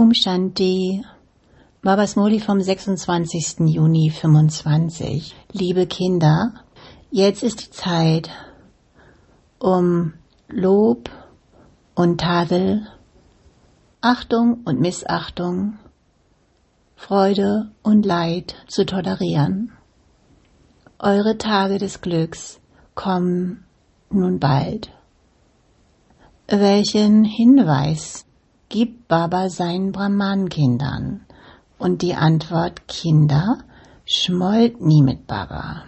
Shanti, Babas Murli vom 26. Juni 25. Liebe Kinder, jetzt ist die Zeit, um Lob und Tadel, Achtung und Missachtung, Freude und Leid zu tolerieren. Eure Tage des Glücks kommen nun bald. Welchen Hinweis gibt Baba seinen Brahman-Kindern? Und die Antwort: Kinder, schmollt nie mit Baba.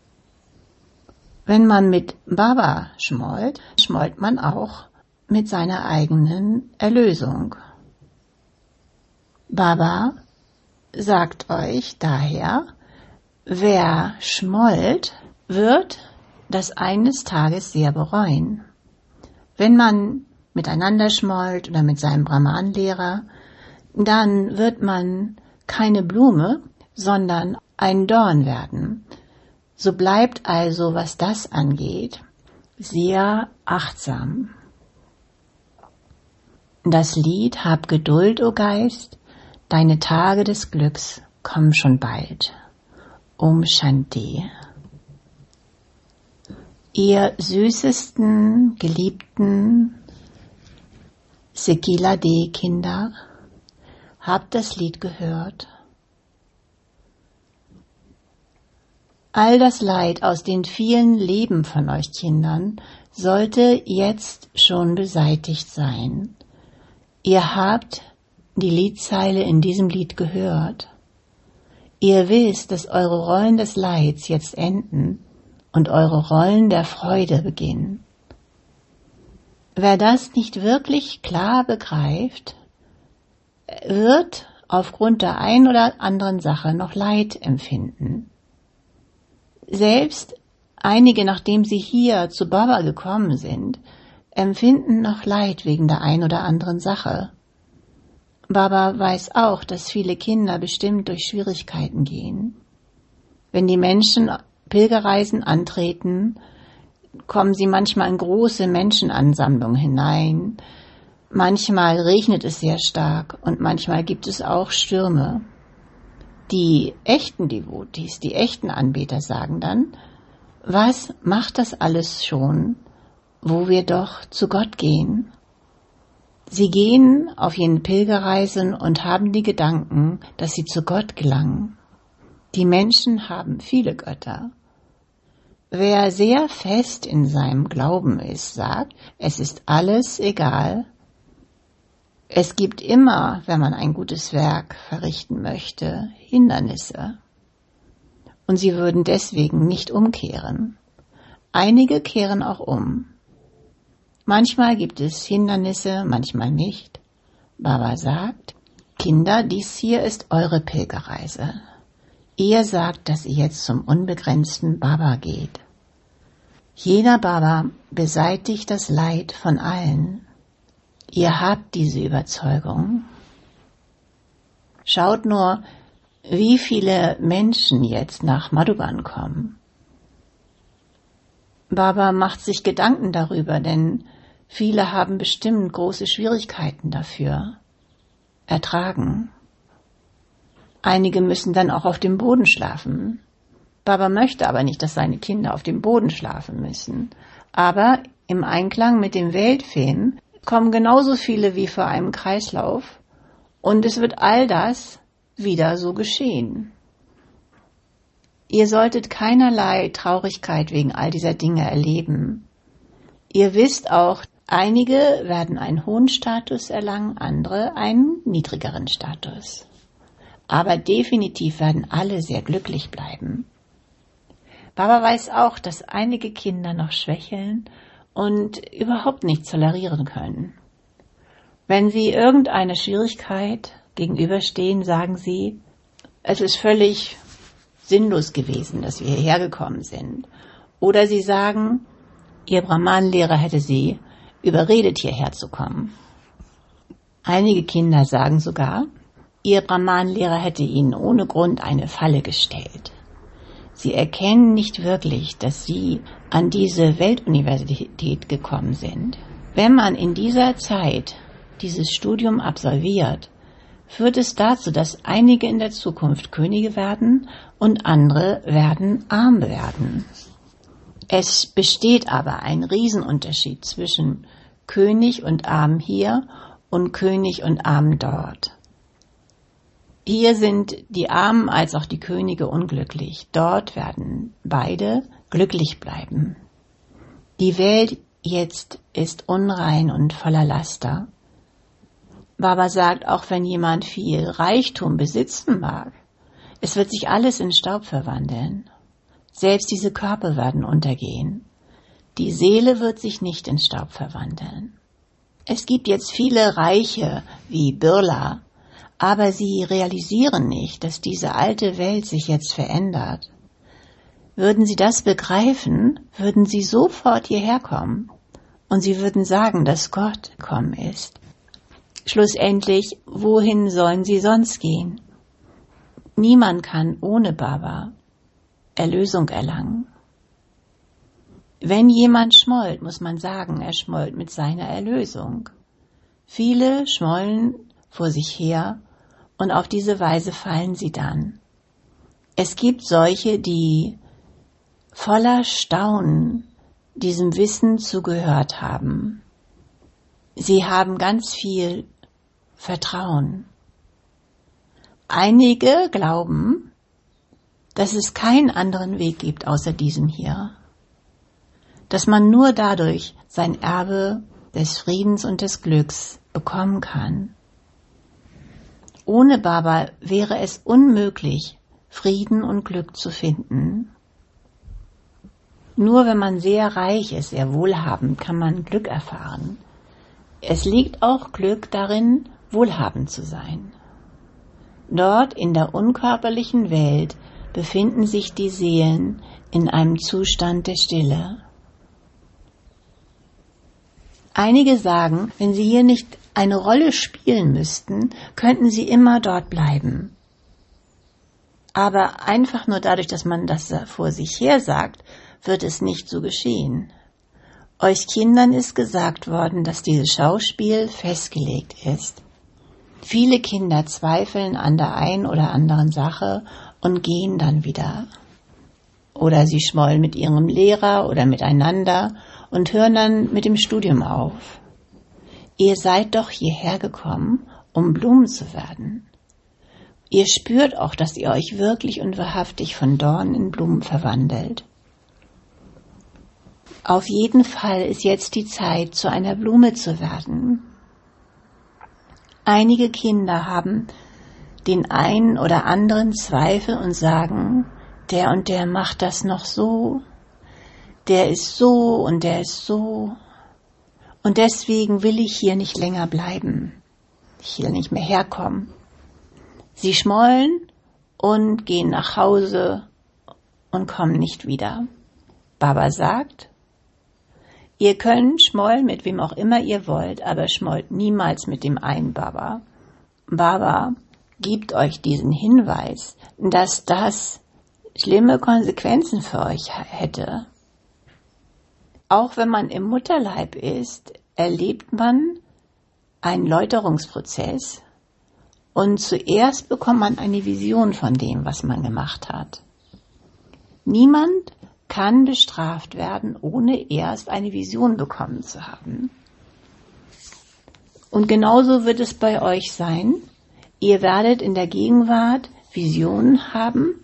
Wenn man mit Baba schmollt, schmollt man auch mit seiner eigenen Erlösung. Baba sagt euch daher, wer schmollt, wird das eines Tages sehr bereuen. Wenn man miteinander schmollt oder mit seinem Brahman-Lehrer, dann wird man keine Blume, sondern ein Dorn werden. So bleibt also, was das angeht, sehr achtsam. Das Lied Hab Geduld, o Geist, deine Tage des Glücks kommen schon bald. Om Shanti. Ihr süßesten, geliebten Sekila-D-Kinder, habt das Lied gehört. All das Leid aus den vielen Leben von euch Kindern sollte jetzt schon beseitigt sein. Ihr habt die Liedzeile in diesem Lied gehört. Ihr wisst, dass eure Rollen des Leids jetzt enden und eure Rollen der Freude beginnen. Wer das nicht wirklich klar begreift, wird aufgrund der einen oder anderen Sache noch Leid empfinden. Selbst einige, nachdem sie hier zu Baba gekommen sind, empfinden noch Leid wegen der einen oder anderen Sache. Baba weiß auch, dass viele Kinder bestimmt durch Schwierigkeiten gehen. Wenn die Menschen Pilgerreisen antreten, kommen sie manchmal in große Menschenansammlungen hinein. Manchmal regnet es sehr stark und manchmal gibt es auch Stürme. Die echten Devotis, die echten Anbeter sagen dann, was macht das alles schon, wo wir doch zu Gott gehen? Sie gehen auf ihren Pilgerreisen und haben die Gedanken, dass sie zu Gott gelangen. Die Menschen haben viele Götter. Wer sehr fest in seinem Glauben ist, sagt, es ist alles egal. Es gibt immer, wenn man ein gutes Werk verrichten möchte, Hindernisse. Und sie würden deswegen nicht umkehren. Einige kehren auch um. Manchmal gibt es Hindernisse, manchmal nicht. Baba sagt, Kinder, dies hier ist eure Pilgerreise. Ihr sagt, dass ihr jetzt zum unbegrenzten Baba geht. Jeder Baba beseitigt das Leid von allen. Ihr habt diese Überzeugung. Schaut nur, wie viele Menschen jetzt nach Madhuban kommen. Baba macht sich Gedanken darüber, denn viele haben bestimmt große Schwierigkeiten dafür ertragen. Einige müssen dann auch auf dem Boden schlafen. Baba möchte aber nicht, dass seine Kinder auf dem Boden schlafen müssen. Aber im Einklang mit dem Weltfilm kommen genauso viele wie vor einem Kreislauf und es wird all das wieder so geschehen. Ihr solltet keinerlei Traurigkeit wegen all dieser Dinge erleben. Ihr wisst auch, einige werden einen hohen Status erlangen, andere einen niedrigeren Status. Aber definitiv werden alle sehr glücklich bleiben. Baba weiß auch, dass einige Kinder noch schwächeln und überhaupt nicht tolerieren können. Wenn sie irgendeiner Schwierigkeit gegenüberstehen, sagen sie, es ist völlig sinnlos gewesen, dass wir hierher gekommen sind. Oder sie sagen, ihr Brahman-Lehrer hätte sie überredet, hierher zu kommen. Einige Kinder sagen sogar, ihr Brahman-Lehrer hätte ihnen ohne Grund eine Falle gestellt. Sie erkennen nicht wirklich, dass sie an diese Weltuniversität gekommen sind. Wenn man in dieser Zeit dieses Studium absolviert, führt es dazu, dass einige in der Zukunft Könige werden und andere werden arm werden. Es besteht aber ein Riesenunterschied zwischen König und Arm hier und König und Arm dort. Hier sind die Armen als auch die Könige unglücklich. Dort werden beide glücklich bleiben. Die Welt jetzt ist unrein und voller Laster. Baba sagt, auch wenn jemand viel Reichtum besitzen mag, es wird sich alles in Staub verwandeln. Selbst diese Körper werden untergehen. Die Seele wird sich nicht in Staub verwandeln. Es gibt jetzt viele Reiche wie Birla, aber sie realisieren nicht, dass diese alte Welt sich jetzt verändert. Würden sie das begreifen, würden sie sofort hierher kommen und sie würden sagen, dass Gott gekommen ist. Schlussendlich, wohin sollen sie sonst gehen? Niemand kann ohne Baba Erlösung erlangen. Wenn jemand schmollt, muss man sagen, er schmollt mit seiner Erlösung. Viele schmollen vor sich her und auf diese Weise fallen sie dann. Es gibt solche, die voller Staunen diesem Wissen zugehört haben. Sie haben ganz viel Vertrauen. Einige glauben, dass es keinen anderen Weg gibt außer diesem hier. Dass man nur dadurch sein Erbe des Friedens und des Glücks bekommen kann. Ohne Baba wäre es unmöglich, Frieden und Glück zu finden. Nur wenn man sehr reich ist, sehr wohlhabend, kann man Glück erfahren. Es liegt auch Glück darin, wohlhabend zu sein. Dort in der unkörperlichen Welt befinden sich die Seelen in einem Zustand der Stille. Einige sagen, wenn sie hier nicht eine Rolle spielen müssten, könnten sie immer dort bleiben. Aber einfach nur dadurch, dass man das vor sich her sagt, wird es nicht so geschehen. Euch Kindern ist gesagt worden, dass dieses Schauspiel festgelegt ist. Viele Kinder zweifeln an der einen oder anderen Sache und gehen dann wieder. Oder sie schmollen mit ihrem Lehrer oder miteinander und hören dann mit dem Studium auf. Ihr seid doch hierher gekommen, um Blumen zu werden. Ihr spürt auch, dass ihr euch wirklich und wahrhaftig von Dornen in Blumen verwandelt. Auf jeden Fall ist jetzt die Zeit, zu einer Blume zu werden. Einige Kinder haben den einen oder anderen Zweifel und sagen, der und der macht das noch so, der ist so und der ist so. Und deswegen will ich hier nicht länger bleiben. Ich will nicht mehr herkommen. Sie schmollen und gehen nach Hause und kommen nicht wieder. Baba sagt, ihr könnt schmollen mit wem auch immer ihr wollt, aber schmollt niemals mit dem einen Baba. Baba gibt euch diesen Hinweis, dass das schlimme Konsequenzen für euch hätte. Auch wenn man im Mutterleib ist, erlebt man einen Läuterungsprozess und zuerst bekommt man eine Vision von dem, was man gemacht hat. Niemand kann bestraft werden, ohne erst eine Vision bekommen zu haben. Und genauso wird es bei euch sein. Ihr werdet in der Gegenwart Visionen haben.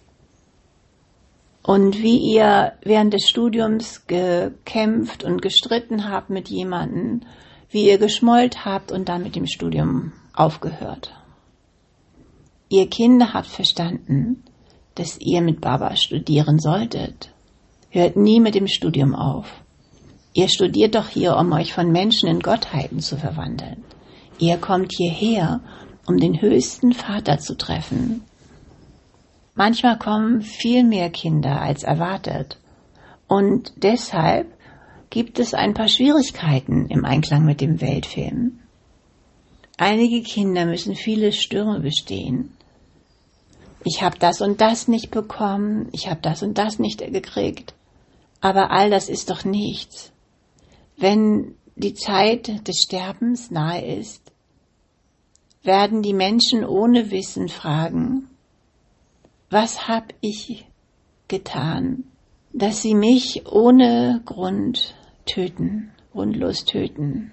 Und wie ihr während des Studiums gekämpft und gestritten habt mit jemandem, wie ihr geschmollt habt und dann mit dem Studium aufgehört. Ihr Kinder habt verstanden, dass ihr mit Baba studieren solltet. Hört nie mit dem Studium auf. Ihr studiert doch hier, um euch von Menschen in Gottheiten zu verwandeln. Ihr kommt hierher, um den höchsten Vater zu treffen. Manchmal kommen viel mehr Kinder als erwartet. Und deshalb gibt es ein paar Schwierigkeiten im Einklang mit dem Weltfilm. Einige Kinder müssen viele Stürme bestehen. Ich habe das und das nicht bekommen, ich habe das und das nicht gekriegt. Aber all das ist doch nichts. Wenn die Zeit des Sterbens nahe ist, werden die Menschen ohne Wissen fragen, was hab ich getan, dass sie mich ohne Grund töten, grundlos töten.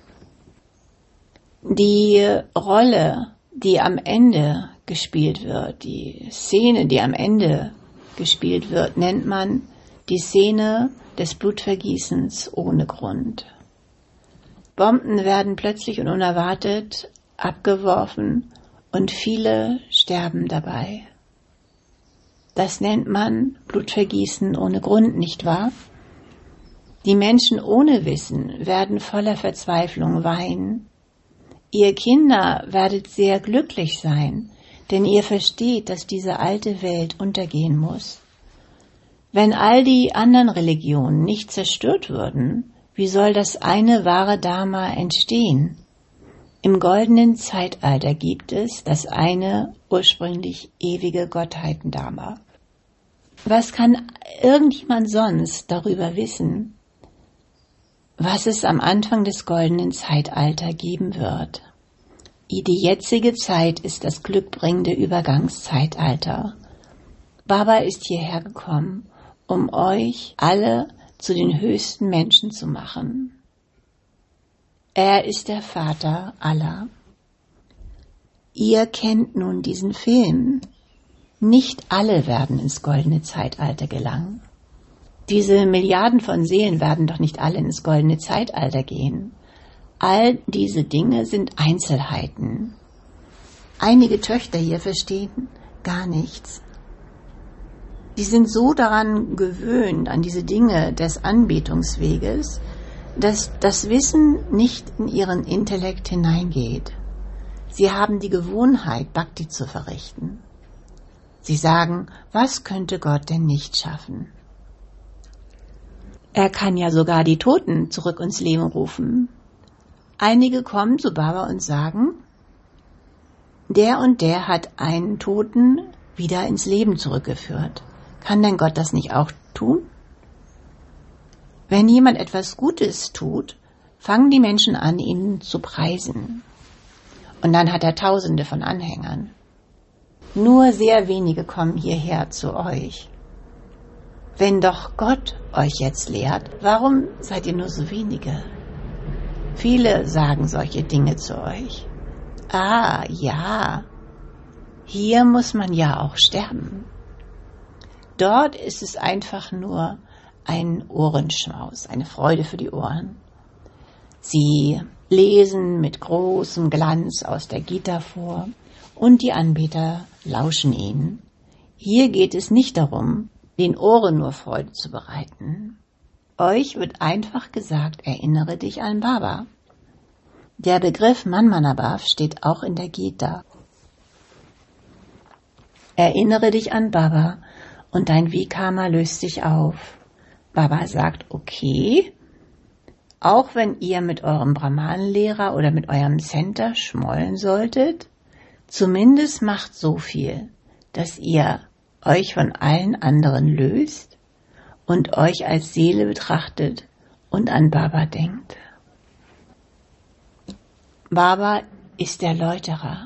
Die Rolle, die am Ende gespielt wird, die Szene, die am Ende gespielt wird, nennt man die Szene des Blutvergießens ohne Grund. Bomben werden plötzlich und unerwartet abgeworfen und viele sterben dabei. Das nennt man Blutvergießen ohne Grund, nicht wahr? Die Menschen ohne Wissen werden voller Verzweiflung weinen. Ihr Kinder werdet sehr glücklich sein, denn ihr versteht, dass diese alte Welt untergehen muss. Wenn all die anderen Religionen nicht zerstört würden, wie soll das eine wahre Dharma entstehen? Im goldenen Zeitalter gibt es das eine ursprünglich ewige Gottheiten-Dharma. Was kann irgendjemand sonst darüber wissen, was es am Anfang des goldenen Zeitalters geben wird? Die jetzige Zeit ist das glückbringende Übergangszeitalter. Baba ist hierher gekommen, um euch alle zu den höchsten Menschen zu machen. Er ist der Vater aller. Ihr kennt nun diesen Film. Nicht alle werden ins goldene Zeitalter gelangen. Diese Milliarden von Seelen werden doch nicht alle ins goldene Zeitalter gehen. All diese Dinge sind Einzelheiten. Einige Töchter hier verstehen gar nichts. Die sind so daran gewöhnt, an diese Dinge des Anbetungsweges, dass das Wissen nicht in ihren Intellekt hineingeht. Sie haben die Gewohnheit, Bhakti zu verrichten. Sie sagen, was könnte Gott denn nicht schaffen? Er kann ja sogar die Toten zurück ins Leben rufen. Einige kommen zu Baba und sagen, der und der hat einen Toten wieder ins Leben zurückgeführt. Kann denn Gott das nicht auch tun? Wenn jemand etwas Gutes tut, fangen die Menschen an, ihn zu preisen. Und dann hat er Tausende von Anhängern. Nur sehr wenige kommen hierher zu euch. Wenn doch Gott euch jetzt lehrt, warum seid ihr nur so wenige? Viele sagen solche Dinge zu euch. Ah, ja, hier muss man ja auch sterben. Dort ist es einfach nur ein Ohrenschmaus, eine Freude für die Ohren. Sie lesen mit großem Glanz aus der Gita vor und die Anbeter lauschen ihnen. Hier geht es nicht darum, den Ohren nur Freude zu bereiten. Euch wird einfach gesagt, erinnere dich an Baba. Der Begriff Manmanabhav steht auch in der Gita. Erinnere dich an Baba und dein Vikarma löst sich auf. Baba sagt, okay, auch wenn ihr mit eurem Brahmanenlehrer oder mit eurem Center schmollen solltet, zumindest macht so viel, dass ihr euch von allen anderen löst und euch als Seele betrachtet und an Baba denkt. Baba ist der Läuterer.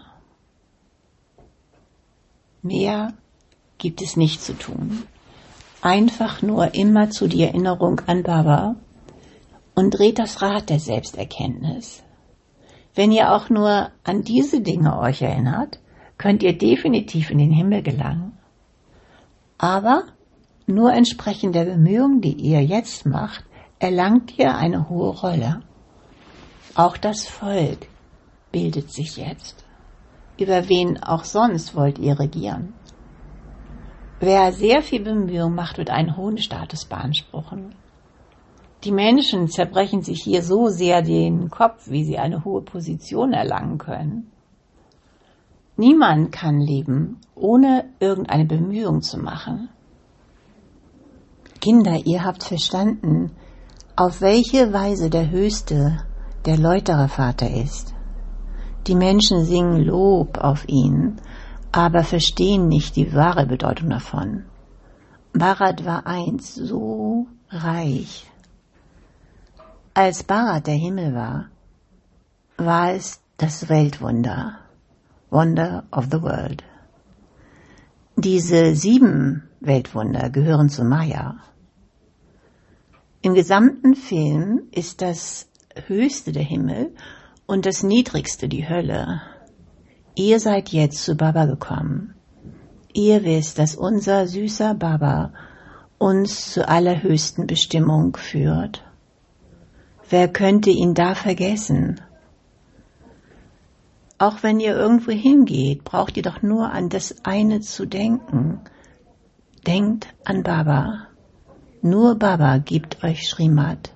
Mehr gibt es nicht zu tun. Einfach nur immer zu die Erinnerung an Baba und dreht das Rad der Selbsterkenntnis. Wenn ihr auch nur an diese Dinge euch erinnert, könnt ihr definitiv in den Himmel gelangen. Aber nur entsprechend der Bemühungen, die ihr jetzt macht, erlangt ihr eine hohe Rolle. Auch das Volk bildet sich jetzt. Über wen auch sonst wollt ihr regieren? Wer sehr viel Bemühung macht, wird einen hohen Status beanspruchen. Die Menschen zerbrechen sich hier so sehr den Kopf, wie sie eine hohe Position erlangen können. Niemand kann leben, ohne irgendeine Bemühung zu machen. Kinder, ihr habt verstanden, auf welche Weise der Höchste der Läuterervater ist. Die Menschen singen Lob auf ihn, aber verstehen nicht die wahre Bedeutung davon. Bharat war einst so reich. Als Bharat der Himmel war, war es das Weltwunder. Wonder of the World. Diese 7 Weltwunder gehören zu Maya. Im gesamten Film ist das Höchste der Himmel und das Niedrigste die Hölle. Ihr seid jetzt zu Baba gekommen. Ihr wisst, dass unser süßer Baba uns zur allerhöchsten Bestimmung führt. Wer könnte ihn da vergessen? Auch wenn ihr irgendwo hingeht, braucht ihr doch nur an das eine zu denken. Denkt an Baba. Nur Baba gibt euch Srimad.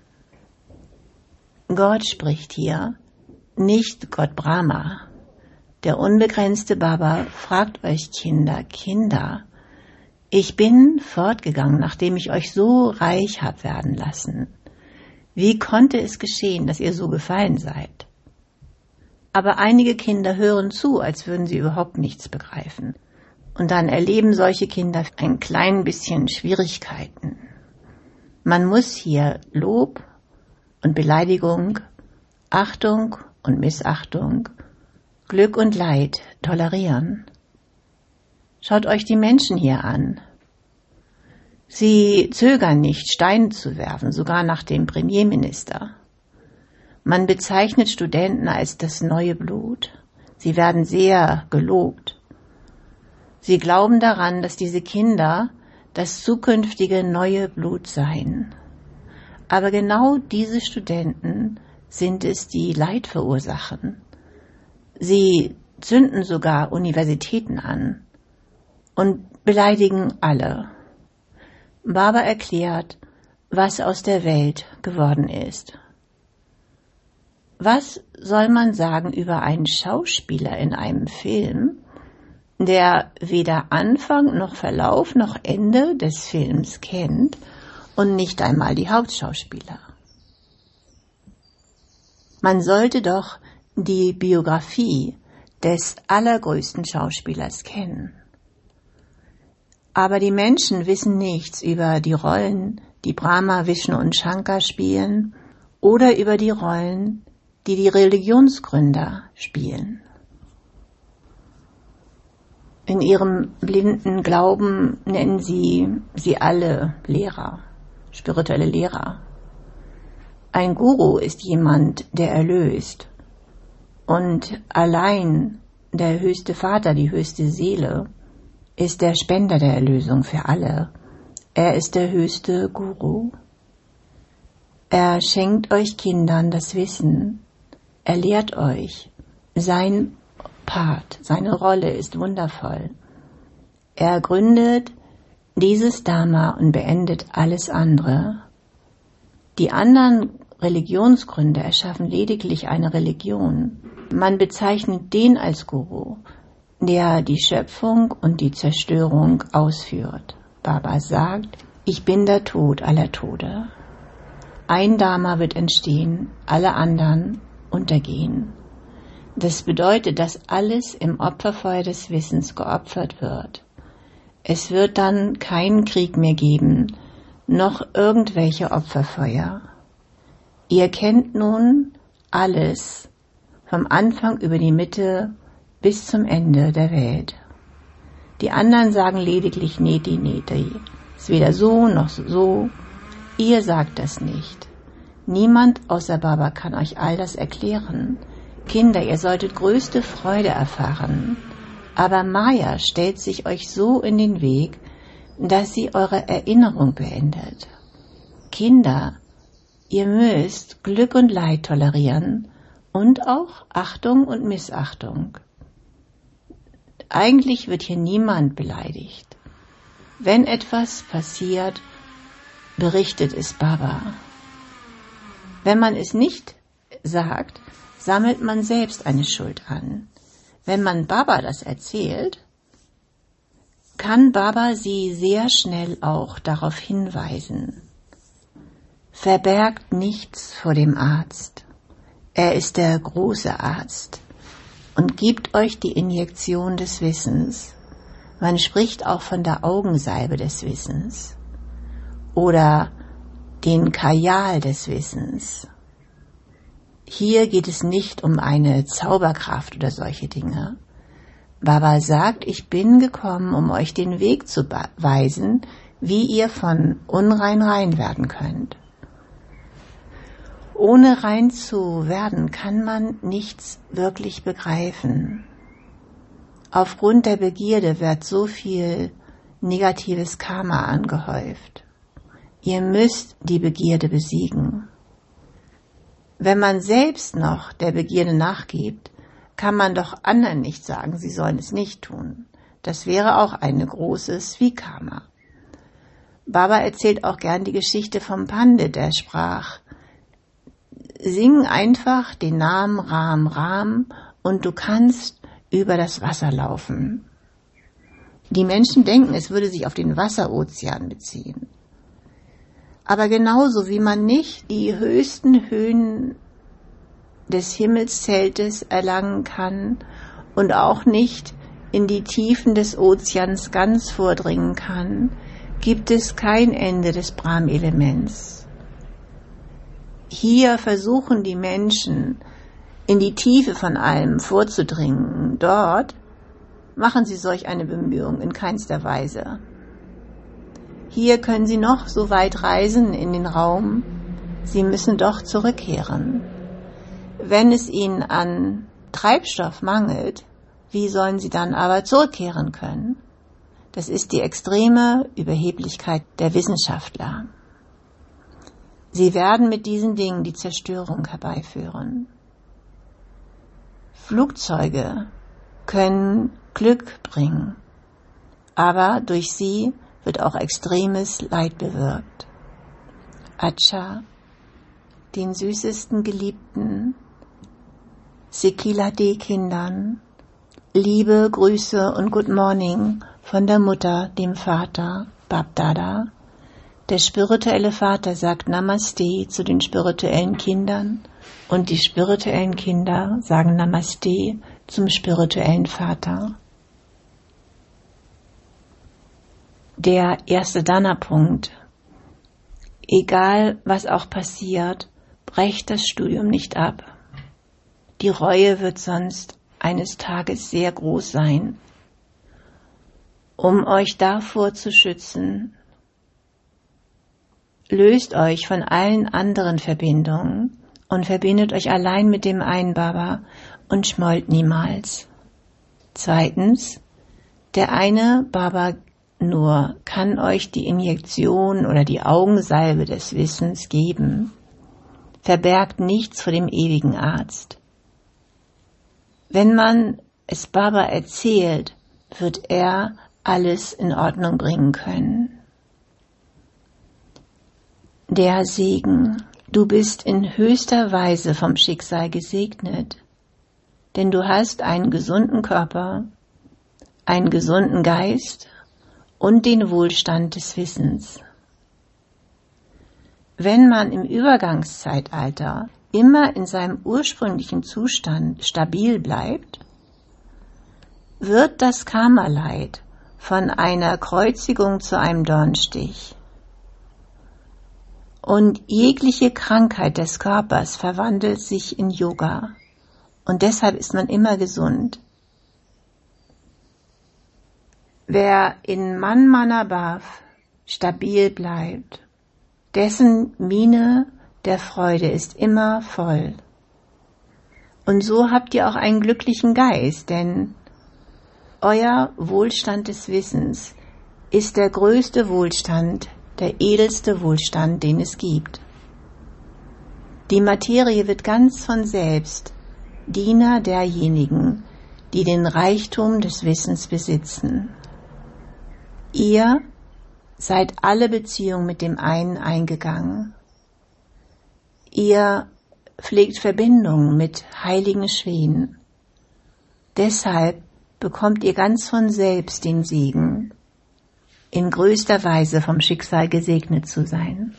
Gott spricht hier, nicht Gott Brahma. Der unbegrenzte Baba fragt euch Kinder, ich bin fortgegangen, nachdem ich euch so reich hab werden lassen. Wie konnte es geschehen, dass ihr so gefallen seid? Aber einige Kinder hören zu, als würden sie überhaupt nichts begreifen. Und dann erleben solche Kinder ein klein bisschen Schwierigkeiten. Man muss hier Lob und Beleidigung, Achtung und Missachtung, Glück und Leid tolerieren. Schaut euch die Menschen hier an. Sie zögern nicht, Steine zu werfen, sogar nach dem Premierminister. Man bezeichnet Studenten als das neue Blut. Sie werden sehr gelobt. Sie glauben daran, dass diese Kinder das zukünftige neue Blut seien. Aber genau diese Studenten sind es, die Leid verursachen. Sie zünden sogar Universitäten an und beleidigen alle. Baba erklärt, was aus der Welt geworden ist. Was soll man sagen über einen Schauspieler in einem Film, der weder Anfang noch Verlauf noch Ende des Films kennt und nicht einmal die Hauptschauspieler? Man sollte doch die Biografie des allergrößten Schauspielers kennen. Aber die Menschen wissen nichts über die Rollen, die Brahma, Vishnu und Shankar spielen, oder über die Rollen, die die Religionsgründer spielen. In ihrem blinden Glauben nennen sie alle Lehrer, spirituelle Lehrer. Ein Guru ist jemand, der erlöst. Und allein der höchste Vater, die höchste Seele, ist der Spender der Erlösung für alle. Er ist der höchste Guru. Er schenkt euch Kindern das Wissen. Er lehrt euch. Sein Part, seine Rolle ist wundervoll. Er gründet dieses Dharma und beendet alles andere. Die anderen Religionsgründer erschaffen lediglich eine Religion. Man bezeichnet den als Guru, der die Schöpfung und die Zerstörung ausführt. Baba sagt, ich bin der Tod aller Tode. Ein Dharma wird entstehen, alle anderen untergehen. Das bedeutet, dass alles im Opferfeuer des Wissens geopfert wird. Es wird dann keinen Krieg mehr geben, noch irgendwelche Opferfeuer. Ihr kennt nun alles, vom Anfang über die Mitte bis zum Ende der Welt. Die anderen sagen lediglich Neti, Neti. Ist weder so noch so. Ihr sagt das nicht. Niemand außer Baba kann euch all das erklären. Kinder, ihr solltet größte Freude erfahren. Aber Maya stellt sich euch so in den Weg, dass sie eure Erinnerung beendet. Kinder, ihr müsst Glück und Leid tolerieren und auch Achtung und Missachtung. Eigentlich wird hier niemand beleidigt. Wenn etwas passiert, berichtet es Baba. Wenn man es nicht sagt, sammelt man selbst eine Schuld an. Wenn man Baba das erzählt, kann Baba sie sehr schnell auch darauf hinweisen. Verbergt nichts vor dem Arzt. Er ist der große Arzt und gibt euch die Injektion des Wissens. Man spricht auch von der Augensalbe des Wissens oder den Kajal des Wissens. Hier geht es nicht um eine Zauberkraft oder solche Dinge. Baba sagt, ich bin gekommen, um euch den Weg zu weisen, wie ihr von unrein rein werden könnt. Ohne rein zu werden, kann man nichts wirklich begreifen. Aufgrund der Begierde wird so viel negatives Karma angehäuft. Ihr müsst die Begierde besiegen. Wenn man selbst noch der Begierde nachgibt, kann man doch anderen nicht sagen, sie sollen es nicht tun. Das wäre auch eine große Svikarma. Baba erzählt auch gern die Geschichte vom Pandit, der sprach: Sing einfach den Namen Ram Ram und du kannst über das Wasser laufen. Die Menschen denken, es würde sich auf den Wasserozean beziehen. Aber genauso wie man nicht die höchsten Höhen des Himmelszeltes erlangen kann und auch nicht in die Tiefen des Ozeans ganz vordringen kann, gibt es kein Ende des Brahm-Elements. Hier versuchen die Menschen, in die Tiefe von allem vorzudringen. Dort machen sie solch eine Bemühung in keinster Weise. Hier können sie noch so weit reisen in den Raum, sie müssen doch zurückkehren. Wenn es ihnen an Treibstoff mangelt, wie sollen sie dann aber zurückkehren können? Das ist die extreme Überheblichkeit der Wissenschaftler. Sie werden mit diesen Dingen die Zerstörung herbeiführen. Flugzeuge können Glück bringen, aber durch sie wird auch extremes Leid bewirkt. Acha, den süßesten Geliebten, Sekila-D-Kindern, Liebe, Grüße und Good Morning von der Mutter, dem Vater, Bab-Dada. Der spirituelle Vater sagt Namaste zu den spirituellen Kindern und die spirituellen Kinder sagen Namaste zum spirituellen Vater. Der erste Dana-Punkt. Egal, was auch passiert, brecht das Studium nicht ab. Die Reue wird sonst eines Tages sehr groß sein. Um euch davor zu schützen, löst euch von allen anderen Verbindungen und verbindet euch allein mit dem einen Baba und schmollt niemals. Zweitens, der eine Baba nur kann euch die Injektion oder die Augensalbe des Wissens geben, verbergt nichts vor dem ewigen Arzt. Wenn man es Baba erzählt, wird er alles in Ordnung bringen können. Der Segen. Du bist in höchster Weise vom Schicksal gesegnet, denn du hast einen gesunden Körper, einen gesunden Geist und den Wohlstand des Wissens. Wenn man im Übergangszeitalter immer in seinem ursprünglichen Zustand stabil bleibt, wird das Karma-Leid von einer Kreuzigung zu einem Dornstich. Und jegliche Krankheit des Körpers verwandelt sich in Yoga. Und deshalb ist man immer gesund. Wer in Manmanabhav stabil bleibt, dessen Mine der Freude ist immer voll. Und so habt ihr auch einen glücklichen Geist, denn euer Wohlstand des Wissens ist der größte Wohlstand, der edelste Wohlstand, den es gibt. Die Materie wird ganz von selbst Diener derjenigen, die den Reichtum des Wissens besitzen. Ihr seid alle Beziehungen mit dem einen eingegangen. Ihr pflegt Verbindungen mit heiligen Schweden. Deshalb bekommt ihr ganz von selbst den Segen, in größter Weise vom Schicksal gesegnet zu sein.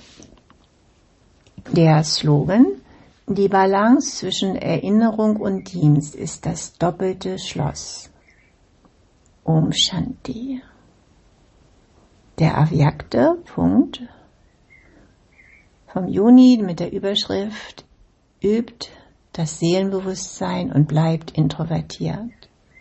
Der Slogan: Die Balance zwischen Erinnerung und Dienst ist das doppelte Schloss. Om Shanti. Der Avyakta Punkt vom Juni mit der Überschrift: Übt das Seelenbewusstsein und bleibt introvertiert.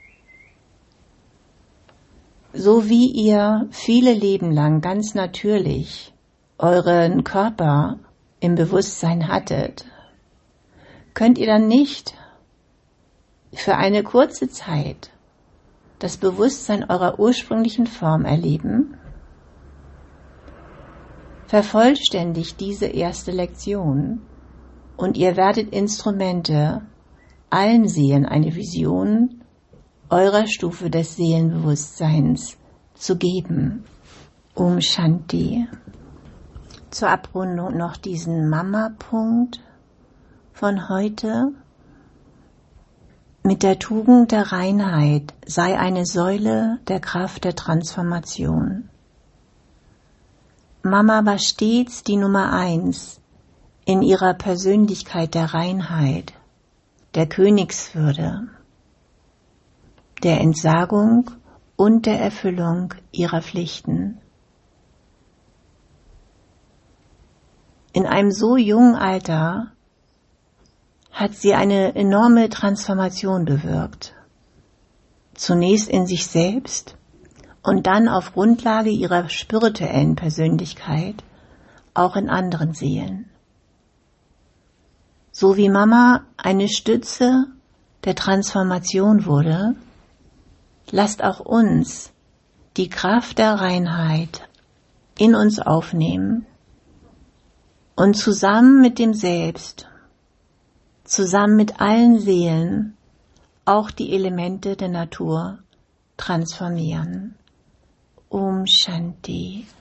So wie ihr viele Leben lang ganz natürlich euren Körper im Bewusstsein hattet, könnt ihr dann nicht für eine kurze Zeit das Bewusstsein eurer ursprünglichen Form erleben? Vervollständigt diese erste Lektion und ihr werdet Instrumente, allen Seelen eine Vision eurer Stufe des Seelenbewusstseins zu geben. Om Shanti. Zur Abrundung noch diesen Mama-Punkt von heute. Mit der Tugend der Reinheit sei eine Säule der Kraft der Transformation. Mama war stets die Nummer 1 in ihrer Persönlichkeit der Reinheit, der Königswürde, der Entsagung und der Erfüllung ihrer Pflichten. In einem so jungen Alter hat sie eine enorme Transformation bewirkt. Zunächst in sich selbst und dann auf Grundlage ihrer spirituellen Persönlichkeit auch in anderen Seelen. So wie Mama eine Stütze der Transformation wurde, lasst auch uns die Kraft der Reinheit in uns aufnehmen und zusammen mit dem Selbst, zusammen mit allen Seelen, auch die Elemente der Natur transformieren. Om Shanti.